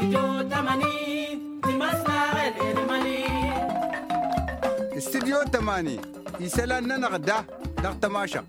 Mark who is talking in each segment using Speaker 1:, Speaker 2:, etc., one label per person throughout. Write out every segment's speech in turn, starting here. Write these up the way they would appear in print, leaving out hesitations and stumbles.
Speaker 1: استديو 8 يسالنا نغدا دغ تماشا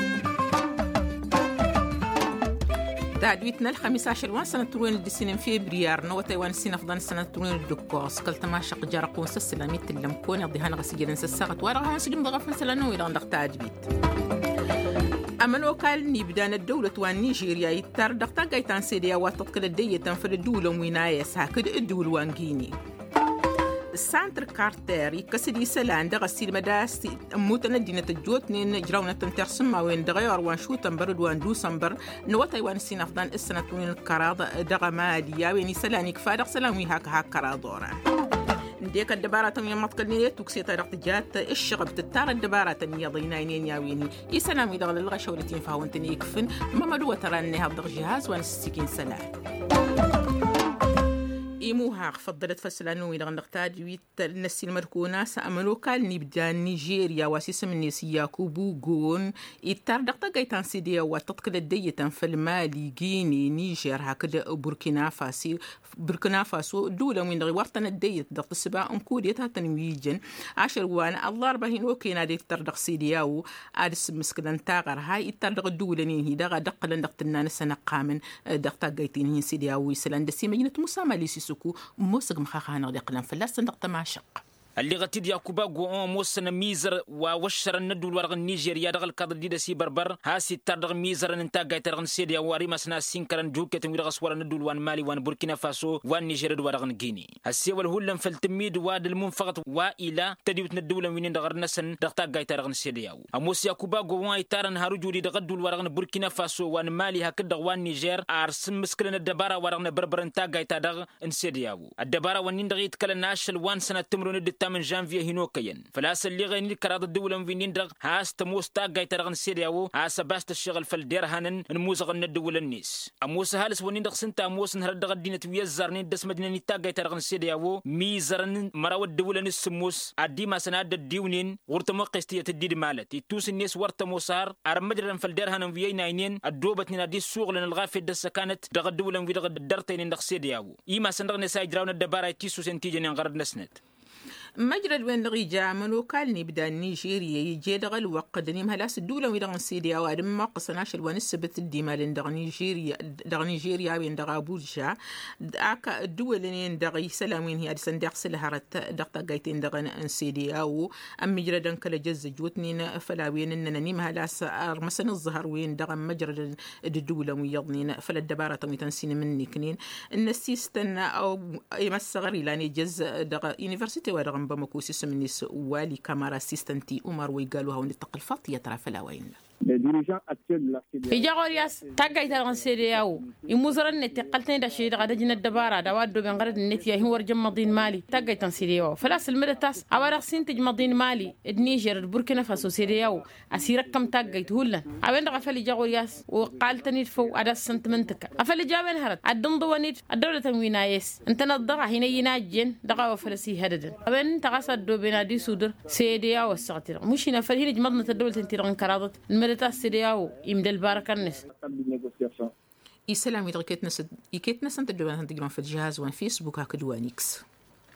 Speaker 2: تعدويتنا الخميس 10 سنة تروين الدسين في بريار نو تايوان سنة فضان سنة تروين الدكوس كل تماشق جارقون سلامي تلمكون يضيهان غسجلن سساقت ورغها سجم ضغف مثلا ويلا ندق تعدويت أمن وكال نيبدان الدولة وان نيجيريا يتر دقتا قايتان سيديا وتطقل الدية تنفر الدولة وينايس هاكد الدول وانجيني سانتر كارتر يكسدي سلان دغ السيل مداس موتنا دينة الجوتنين جراونة ترسم وين دغير وان شو تنبرد وان دو سنبر نوتا وان سين أفضان السنة وين الكراض دغ ماليا وين سلاني كفادق سلامي هاك كرادورا ديك الدبارة من مطقلنية توكسي طرق جات الشغب تتار الدبارة يا ضيناينين يا ويني يسلامي دغ للغا شولتين فاونتني يكفن ماما دو تراني هبدغ جهاز وان السكين سلام إيموها فضلت فسلانو إذا غنقتاد ويت النسي المركونة سأملو كال نبدا نيجيريا واسيس من نسيا كوبوغون يتار دقتا قايتان سيديا وتطقل الدية في المالي جيني نيجير هكذا بوركينا فاسو دولة من غورتنا الدية دقت السباع أنكوديتها تنويجن 10 وانا الله ربهين وكينا دي تردق سيديا و آدس مسكدان تاغر هاي يتردق الدولة نيني دقا دقلن دقتنا نسانا قامن دقتا قايتين سيديا ويسلان دسي مجنة مسامة ليسي موسق مخاخانا دقلن فلاس صندق ماشق
Speaker 3: اللي غتيد ياكوبا غو موسنا ميزر ووشر الندول ورغ نيجيريا دغ القدر دي سي بربر هاسي تردغ ميزر انتا غايترغ سيديا واري مسنا سينكرن جوكت ويرغ سوار الندول وان مالي وان بوركينا فاسو وان نيجيريا ورغ غيني هاسي والهولن فالتميد واد المنفقط والى تديوت ندول وين دغ نسن دغتا غايترغ سيديا اموس ياكوبا غو يتارن هارجودي دغ دول ورغ بوركينا فاسو وان مالي هكذا وان نيجير ارسم مسكلن الدبارة ورغ بربر انتا غايتا دغ سيديا الدبارة وان دغ يتكلناش الوان سنه تمرون من جانفي هينوكيا فلاس اللي غيني كراد الدولة فينين درغ هاس تموستا غايترغن سيرياو هاس باست الشغل فالدير هانن نموزغ الدولة النيس اموس هالس ونين دغ سنتا اموس نهردغ الدينة ويزارني دس مدينة تا غايترغن سيرياو ميزرن مراو الدولة نسموس ادي ما سناد الديونين ورتمو قستية الديد مالت يتوس الناس ورتموسار ارمدرن فالدير هانن في ناينين الدوبة نادي السوق لن الغافي دس كانت دغ الدولة في دغ الدرتين دغ سيرياو ايما سندغ نساي جراون الدبارة تيسو سنتيجن غرد نسند
Speaker 2: مجرى الوين رجع منو كال نبدا نيجيريا يجي دغ الوقت دنيم هلاس الدولة ويدغ سيديا وادم ما قصناش الوان السبت الديمال دغ نيجيريا وين دغ بوجا داك الدول اللي دغ سلامين هي صندوق سلهرت دغ قايتين دغ سيديا و ام مجرى دنكل جز جوتنين فلاوين اننا نيم هلاس مثلا الظهر وين دغ مجرى الدولة ويضنين فلا الدبارة تنسين مني كنين النسيستن او يمسغري لاني جز دغ يونيفرسيتي ودغ بمكوسي سمنيس والي كامارا سيستنتي عمر ويقالوا هون التقلفات يترى فلا وين
Speaker 4: إجاورياس تاجي ترى سيرياو يموزرن نتقلتني ده شيء ده جينا الدبارة ده وادو بنقرد النتيا هو رجم مدين مالي تاجي تنسيرياو فلاس المدتاس أورق سنتج مدين مالي النيجر بوركينا فاسو سيرياو أسيرك كم تاجي تقولن أبين رغفل إجاورياس وقالتني فو أدا سنتمنتك أفل جابن هرت الدم دوانيت الدولة تموينايس أنت نضرع هنا يناجين دقا وفلسي هددن أبين تقصد دو بنادي سودر سيرياو السعتير مش هنا فالهين جمدنا الدولة تنتيران كرادت تاسيرياو يمدل باركنس
Speaker 2: يسلم يكيتنا سنت الجوان تقرون في الجهاز وان فيسبوك هكدوانيكس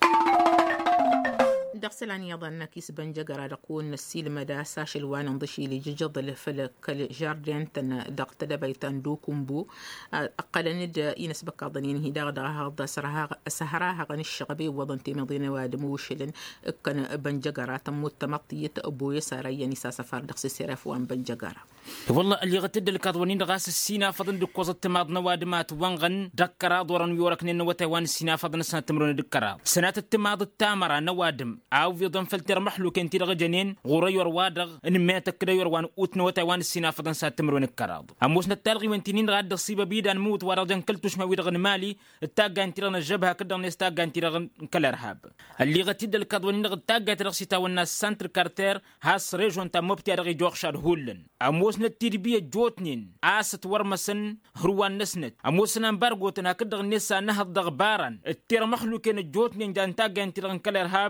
Speaker 2: دغسلاني يظن كيس بنجقر رقون السيل مدى ساش الوان انضشي لججض لفلك الجاردين تن دغت دبيتان دوكمبو اقل ند ينسبك ضنين هي دغدغها سهراها غن الشغبي وضنتي مضين وادموشلن كان بنجقر تموت تمطيه ابو يساري نسا سفر دغس سيرف وان بنجقر
Speaker 3: والله اللي غتد الكادوانين غاس السينا فضن دكوز التماض نوادمات وانغن دكرا دورن يوركن وتوان السينا فضن سنه تمرون دكرا سنه التماض التامره نوادم او في ضم فلتر محلو كنتي رجنين غريور وادغ ان ما تكريور وان اوتن وتوان السينا فضن سنه تمرون الكراد اموسنا التلغي وانتين غاد الصيبه بيدان موت ورجن كلتوش ما ويدغن مالي التاغا انتي رن الجبهه كدن نستاغا انتي رن كالارهاب اللي غتد الكادوانين غتاغا ترسيتا والناس سانتر كارتر هاس ريجون تمبتي رغي جوخشاد هولن اموسنا التربيه جوتنين اسط ورمسن هروان نسنت اموسنا امبارغوتنا كدغ نسا نهض دغبارن التير مخلو كان جوتنين دان تاغا انتي رن كالارهاب افل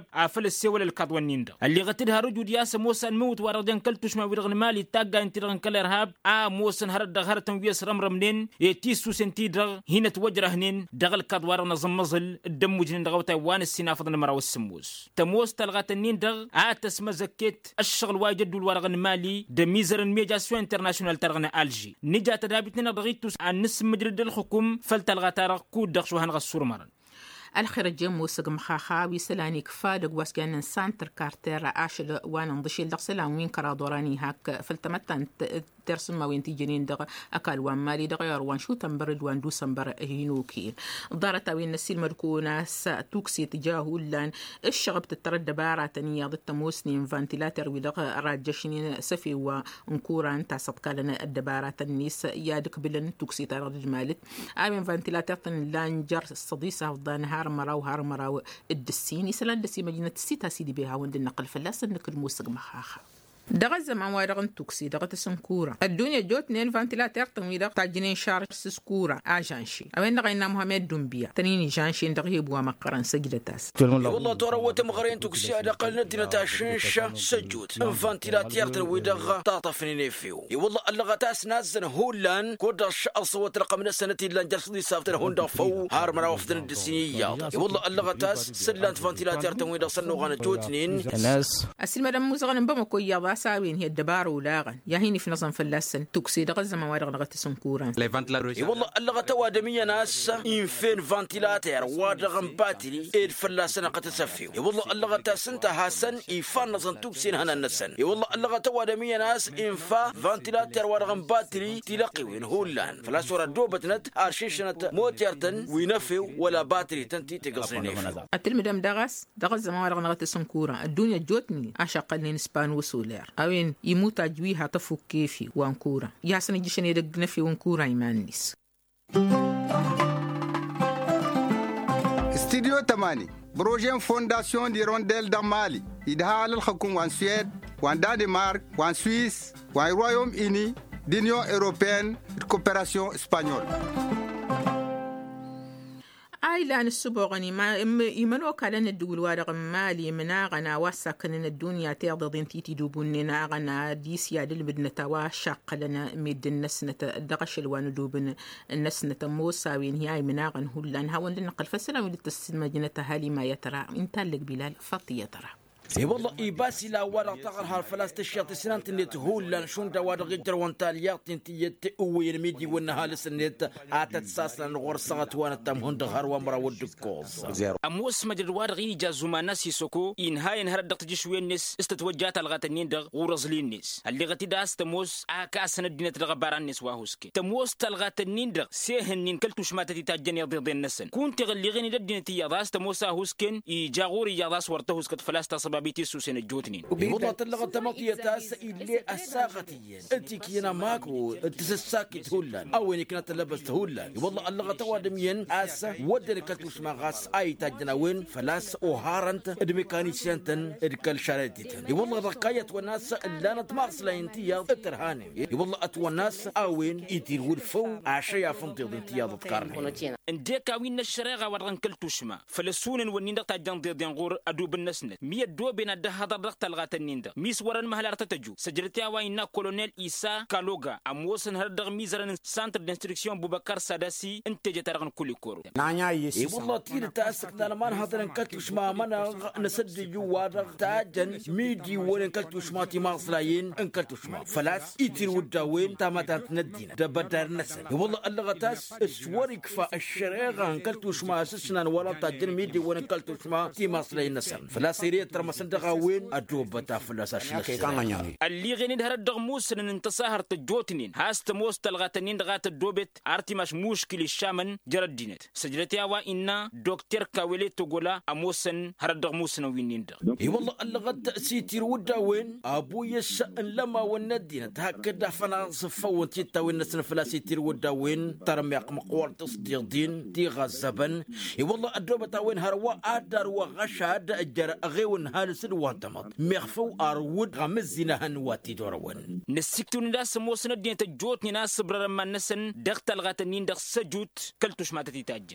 Speaker 3: السوال الكادوان نيندا اللي غتدها رجود ياس موسى الموت ورجن كلتوش ما ويرغن مالي تاقا انترغن كالارهاب موسى هرد غهرتن وياس رمرمنين يتيسو سنتي درغ هنا توجره هنين دغل كادوار نظم مزل الدم وجنين دغوتا وان السنافض نمراو السموس تموس تلغاتنين دغ تسمى زكيت الشغل واجد الورغن مالي دميزر ميجاسيون انترناشونال ترغن الجي نجا تدابتنا بغيتوس عن نص مجرد الحكم فلتلغاتارغ كود دغشو هنغ السورمرن
Speaker 2: الخير الجم وسق مخاخاوي سلاني كفادق واسكان سانتر كارتر عاشل وانا نضشيل دغسلا وين كرادوراني هاك فلتمتن ترسم وين تيجنين دغ اكل وان مالي دغير وان شو تنبرد وان دو سنبر هينوكين دارت وين نسيل مركونا توكسي تجاهو لان الشغب تترد بارات نيا ضد موسنين فانتيلاتر ودغ راجشنين سفي ونكوران تاع صدقالنا الدبارات النيس يادك بلن توكسي ترد مالت امين فانتيلاتر لانجر الصديسه وضان هار مراو الدسين يسلان دسي مدينة السيتا سيدي بها وند النقل فلاس انك الموسق مخاخا دغ زمان وارغن توكسي دغ تسمكورا الدنيا جوت نين فانتيلاتر تميدا تاع جنين شارج سكورا اجانشي اوين غينا محمد دمبيا تنيني جانشي دغ يبوا مقرن سجلتاس
Speaker 5: والله ترى وتمغرين توكسي هذا قلنا تاع شنشه سجوت فانتيلاتر ترويدغ طاطفني فيو والله اللغتاس نازن هولان كودش اصوات رقم السنه اللي جلسدي سافتر هوندا فو هار مراوفدن الدسينيه والله اللغتاس سلانت فانتيلاتر تمويدا صنو غن جوتنين
Speaker 2: الناس اسمع دم موزغن بمكو يا ساوين هي الدبار ولاغن يا هيني في نظام فلاسن توكسي دغ زمان وارغ لغه سنكوران
Speaker 5: والله اللغه توادميه ناس ان فين فانتيلاتر وادغن باتري ايد فلاسن قتسفيو والله اللغه تاسنت حسن يفان نظام توكسي هنا النسن والله اللغه توادميه ناس ان فا فانتيلاتر وادغن باتري تلاقي وين هولان فلاسورا دوبتنت ارشيشنت موتيرتن وينفيو ولا باتري تنتي تقصيني
Speaker 2: التلمدم دغ زمان وارغ لغه سنكوران الدنيا جوتني اشقل نسبان وسولير أوين يموت أجويها تفوق كيفي وانكورا يا سنجيشن يدق نفي وانكورا يمانيس
Speaker 1: استديو تماني بروجين فونداسيون دي رونديل دا مالي يدها للحكومة وان سويد وان دانمارك وان سويس وان رويوم إني دينيون إيروبيان كوبيراسيون إسبانيول
Speaker 2: لان السبوغني ما يمنو كالن الدول وارغ مالي مناغنا واسكن الدنيا تيض دنتي دوبننا غنا ديسيا دلبدنا تواشق لنا ميد النسنه دغش الوان دوبن النسنه موسى وين هي مناغن هلان هاون لنقل فسلا ولتسمجنه هالي ما يترى انت لك بلال فطي يترى
Speaker 5: والله إباسي لا ورا تغرها الفلاس تشيط سنان تنيت هولا شون دوار غير وانتاليات تنتي أوي الميدي والنهار سنيت عتت ساسلا غرصات وانا تم هندغر ومرا ودكوز
Speaker 3: أموس مجر وارغي جازوما ناسي سوكو إن هاي نهار دقت جشوين نس استتوجات الغاتنين دغ ورزلين نس اللي غتي داس تموس كاسن الدنيا تغباران نس واهوسكي تموس تلغاتنين دغ سيهن كلتوش ما تتاجن يضيض النسن كنت غلي غني الدنيا تياداس تموس هوسكن يجاغوري ياداس ورتهوس كتفلاس تصب بيتي سوسن الجوتنين
Speaker 5: والله تلغة تمطية تاس اللي الساقتين انت كينا ماكو تسساكت هولان او انك نتلبس هولان والله اللغة توادمين اسا ودن كلتوش ماغاس اي تاجناوين فلاس اوهارنت ادميكانيسيانتن ادكال شاريتين والله رقاية والناس اللي نتماغس لانتيا اترهاني والله اتوناس اوين يدير ولفو عشيا فنطيض انتيا ضدكارني
Speaker 3: انديكا وين الشريغة ورغن كلتوش ما فلسونن ونين دقتا جان غور ادوب النسنت مية دوبنا ده هذا ضغط الغاتنين ده ميس ورن مهلا ارتتجو سجلتها وينا كولونيل إيسا كالوغا أموسن هردغ ميزرن سانتر دانستركسيون بوبكر ساداسي انتجة ترغن كل كورو
Speaker 5: والله تير تاسك دالمان هذا نكتوش ما منا نسد جوارغ تاجن ميدي ورن كتوش ما تي ماصلاين انكتوش ما فلاس يتير وداوين تامات ندينا دبدار نسن والله اللغتاس اسورك فالشريغة انكتوش ما اسسنا ولا تاجن ميدي ورن كتوش ما تي ماصلاين نسن فلاس يريد ترمسن وين أدوب بتافل أساس
Speaker 3: اللي غني ده الدغموس إن انتصار تجوتنين هاست موست الغاتنين دغات الدوبت أرتماش مشكلة الشامن جردينت سجلتها وإن دكتور كاولي تقولا أموسن هردغموس نوينين ده
Speaker 5: والله اللغة سيتير ودا وين أبو يسأل لما وندينت هكذا فنا صفوت تيتا وين نسنفلا سيتير ودا وين ترى يقم قوار تصديق دين دي غزبن والله الدوبت وين هروا أدر وغشاد أجر أغيون هالسن وانتمط مخفو أرود غمزنا هنواتي دورون
Speaker 3: نسكتو نداس موسنا دين تجوتني ناس برا ما نسن دغت الغاتنين دغ سجوت كلتوش ما تتاجن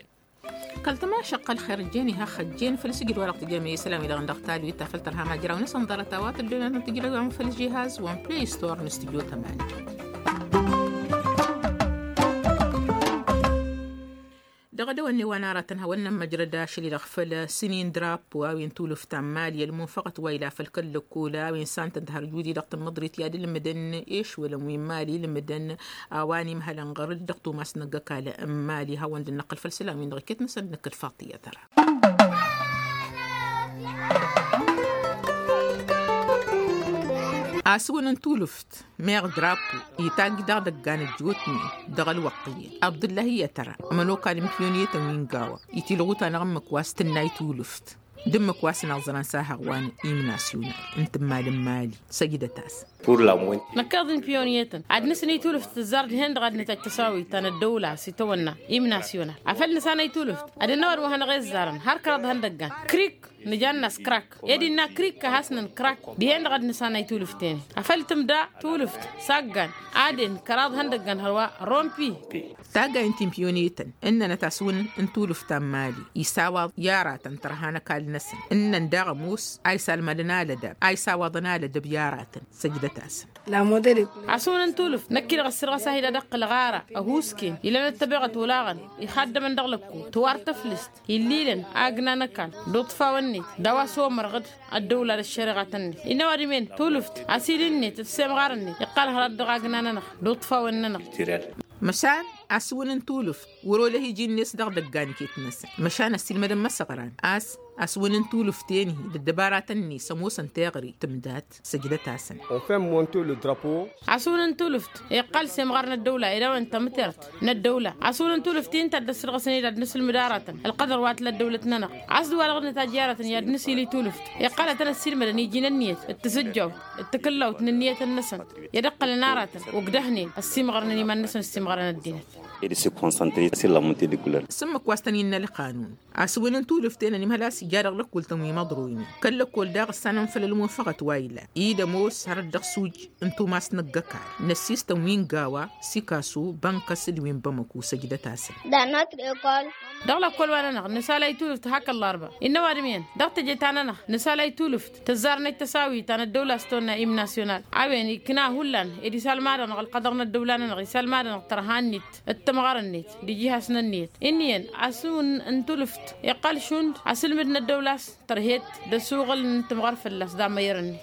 Speaker 2: كالتما شقل خرجيني ها خجين فلسجل ورق تجامي سلامي لغن دقتالي ويتفلتر ها مجرى ونسان ضرطاوات الدنيا نتجي لغن في الجهاز وان بلاي ستور نستجيو 8. دغدو أني ونارة هولنا مجردا شلي لغفل سنين دراب وين تولف تعمالي المنفقة ويلا فالكل كولا وين سان تنتهر جودي دقت مضري تيادي لمدن إيش ولا وين مالي لمدن أواني مهلا نغرد دقتو ما سنقك على أمالي هون النقل فالسلام من غيكت نسن نقل فاطية ترى. أسوان انتولفت ميغ درابو يتاقي دغ دقان الجوتني دغ الوقية عبد الله هي ترى أمانو كان مكيونية تنوين قاوة يتلغوتا نغم مكواس تناي تولفت دم مكواس نغزران ساها غوان إيم ناسيونال انت مالي سجدة تاس
Speaker 4: نكاظن بيونيتن عاد نسني تولفت الزارد هند غاد نتتساوي تان الدولة سيتونا إيم ناسيونال عفل نسانا يتولفت عاد النور وهن غير زارن هاركرد هندقان كريك نجانس كراك يدينا كريك كهاسنن كراك دي هند غاد نسانا يتولفتين عفلتم دا تولفت ساقان عادن كراض هندقان هوا رومبي
Speaker 2: تاقا انتم بيونيتن إننا تاسون انتولفت مالي يساوى يارا تنترهانا كالنسن إننا نداغ موس أي سالمدنا لدب أي ساوضنا لدب يارات سجدة تاسن
Speaker 4: لا مدرب عسون انتولف نكيل غسر غساهي دق الغارة أهوسكين إلا نتبغى تولاغن يخدم من دغلكو توار تفلست يليلن أغنى نكال لطفا ونيت دوا سو مرغد الدولة للشريعة تني إنه ورمين تولفت عسيلني تتسيم غارني يقال هرد أغنى ننخ لطفا وننخ
Speaker 2: مشان أسون تولف وروله يجي الناس دغدغاني كيتنس مشان السلمة مسقران أسون تولف تاني بالدبارات الني سموسا تاغري تمدات سجدة تاسن
Speaker 4: أسون تولفت يقال سمغرنا الدولة إذا أنت مترت الدولة أسون تولفتين تدسر غسني لدنس المدارات القدر وات للدولة ننا عسدوا لغنا تجارة يدنسي لي تولفت يقال تنا السلمة نيجينا النية التسجو التكلوت النية النسن يدق لنارات وقدهني السمغرنا نيمان نسن السمغرنا الدينة
Speaker 6: et se concentrer sur la montée des couleurs.
Speaker 2: سمك واستنينا لقانون أسوين انتو لفتين أني مهلا سيجارة لكل تنوي مضرويني كل كل داغ السنة فل الموفقة وايلا إيدا موس هرد داغ سوج انتو ما سنقاكار نسيس تنوين قاوة سيكاسو بانكا سلوين بمكو سجدة تاسل
Speaker 7: دا ناتر إقال
Speaker 4: دغلا كل وانا نسالا يتولفت هاك الأربع إنه وارمين دغ تجيتانا نسالا يتولفت تزارنا التساوي تانا الدولة استونا إيم ناسيونال عوين كنا هولان إدي سالمادا نغل قدرنا الدولة نغي سالمادا نغترهان نيت التمغار دي جهة سننيت إنيين أسون انتولفت يقال شون أسل مدن الدولة ترهيت دسوغل انتمغار فلاس دام يرني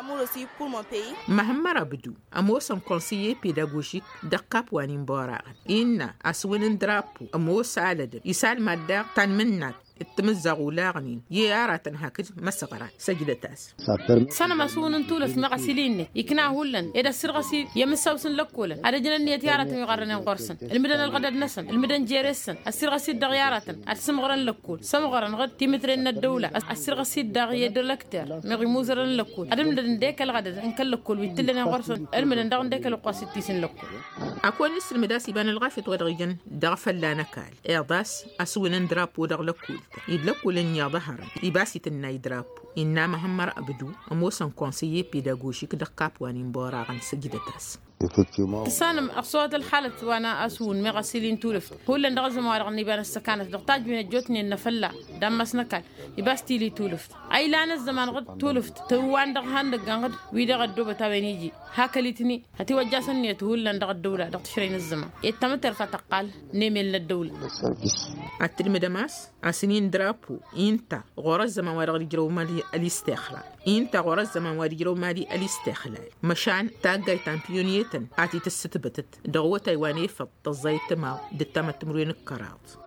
Speaker 2: مهما رابدو أموسم كونسيي بيداغوجيك دقاب وانين بوراغن إنا أسوين درابو أموس عالد يسال ماداق تان منات التمزغوا لاغنين يارا تنهاكج مسغرا سجدة تاس
Speaker 4: سنة مسؤول انتولف مغسلين يكنا هولن إذا السرغسي يمسوسن لكولا على جنن يتيارة مغرنين قرسن المدن الغدد نسن المدن جيرسن السرغسي دغيارة السمغرن لكول سمغرن غد تيمترين الدولة السرغسي دغي دلكتر مغموزرن لكول المدن ديك الغدد انكل لكول ويتلنا قرسن المدن دغن ديك القاسي تيسن لكول
Speaker 2: أكون نسر مداسي بان الغافط ودغيجن دغفل لا نكال إعضاس أسوين دراب ودغ لكول يدلقوا لن يظهر يباسي تناي دراب إنما همر أبدو أموسن كونسيي بيداغوشيك دقاب وانين بوراغن سجدة تاس
Speaker 4: تسانم أصوات الحالة وأنا أسون مغسلين تولفت هو اللي نغزم وارغني بان السكانة دقتاج من الجوتني النفلا دمس نكال يباستي لي تولفت أي لان الزمان غد تولفت توان دغهان دغان غد ويدا غد دوبة تاوينيجي هاكليتني هتي وجاسن يتهول لان دغد دولة دغت شرين الزمان يتمتر فتقال نيمين للدولة
Speaker 2: التلمي دماس أسنين درابو إنتا غورا الزمان وارغ جرو مالي الاستخلاء إنتا غورا الزمان وارغ جرو مالي الاستخلاء مشان تاقاي تامبيونية آتي تستبتت دغوة تايواني فط الزيت ماو دتامة تمرين الكراط